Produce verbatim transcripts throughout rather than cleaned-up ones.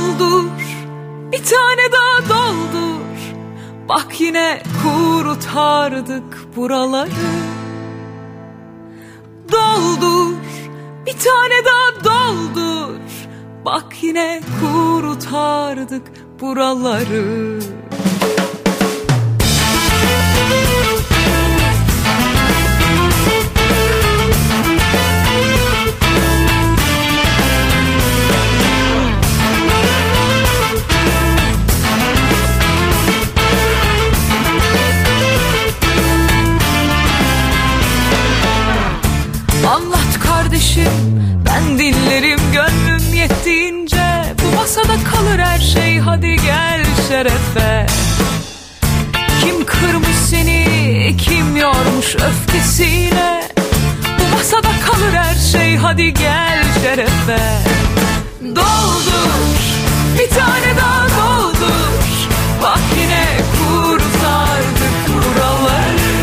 Doldur, bir tane daha doldur. Bak yine kurtardık buraları. Doldur, bir tane daha doldur. Bak yine kurtardık buraları. Anlat kardeşim, ben dinlerim gönlüm yettiğince. Bu masada kalır her şey, hadi gel şerefe. Kim kırmış seni, kim yormuş öfkesiyle. Bu masada kalır her şey, hadi gel şerefe. Doldur, bir tane daha doldur. Bak yine kurtardık buraları.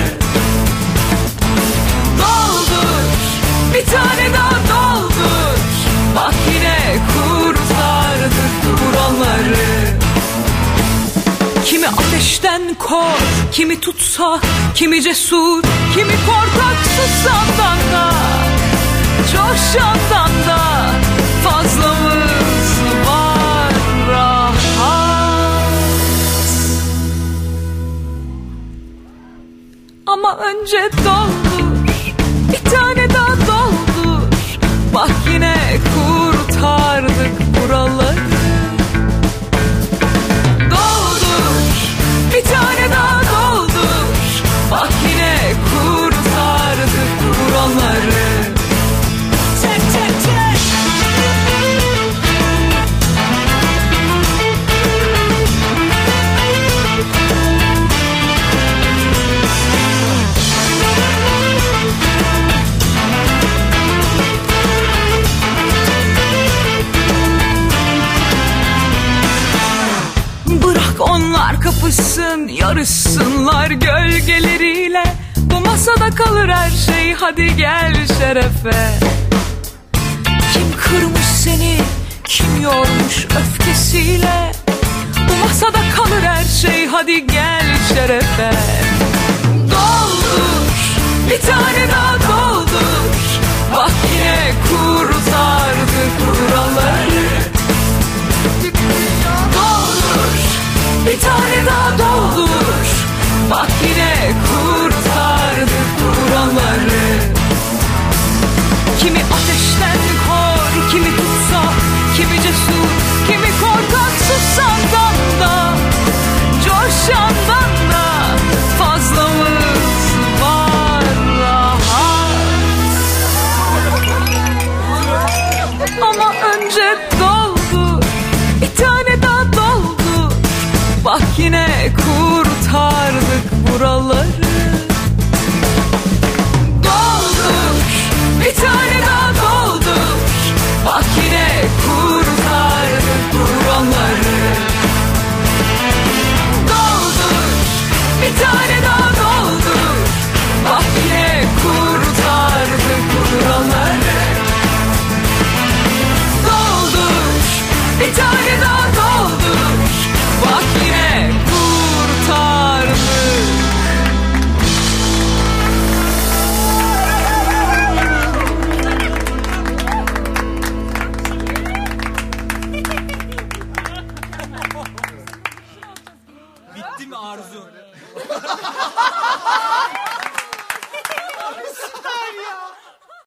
Bir tane daha doldur. Bak yine kurtardık buraları. Kimi ateşten kor, kimi tutsa, kimi cesur, kimi korkak susandan da, coşandan da fazlamız var rahat. Ama önce doldur, bir tane daha doldur. Bak yine kurtardık buraları. Doldur, bir tane daha doldur. Bak yine kurtardık buraları. Çek çek çek. Onlar kapışsın, yarışsınlar gölgeleriyle. Bu masada kalır her şey, hadi gel şerefe. Kim kırmış seni, kim yormuş öfkesiyle. Bu masada kalır her şey, hadi gel şerefe. Doldur, bir tane daha doldur. Bak yine kurtardık buraları. Bir tane daha doldur. Bak yine kurtardık buraları. Kimi ateşten kor, kimi tutsa, kimi cesur, kimi korkak susandan da, coşandan da fazlamız var rahat. Ama önce doldur, bir tane daha doldur. Bak yine kurtardık buraları. Doldur, bir tane daha doldur. Bak yine kurtardık buraları. Doldur, bir tane daha doldur. Bak yine kurtardık buraları. Doldur, bir tane daha doldur. Bak yine kurtardık. Bitti mi Arzu?